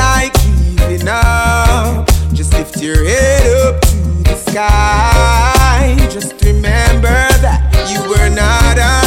like giving up, just lift your head up to the sky. Just remember that you were not